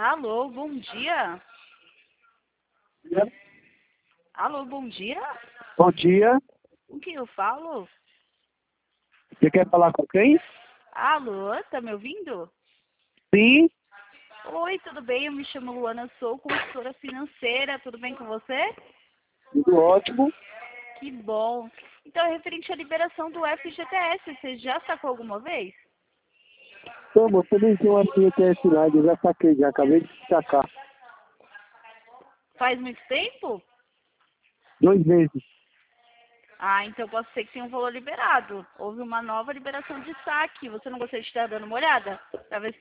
Alô, bom dia. Dia. Alô, bom dia. Bom dia. Com quem eu falo? Você quer falar com quem? Alô, tá me ouvindo? Sim, Oi, tudo bem? Eu me chamo Luana, sou consultora financeira. Tudo bem com você? tudo ótimo. Que bom. Então, referente à liberação do FGTS, você já sacou alguma vez? Então, você nem tem uma FGTS lá, eu já saquei, já acabei de sacar. Faz muito tempo? 2 meses. Ah, então pode ser que tenha um valor liberado. Houve uma nova liberação de saque. Você não gostaria de estar dando uma olhada? Pra ver se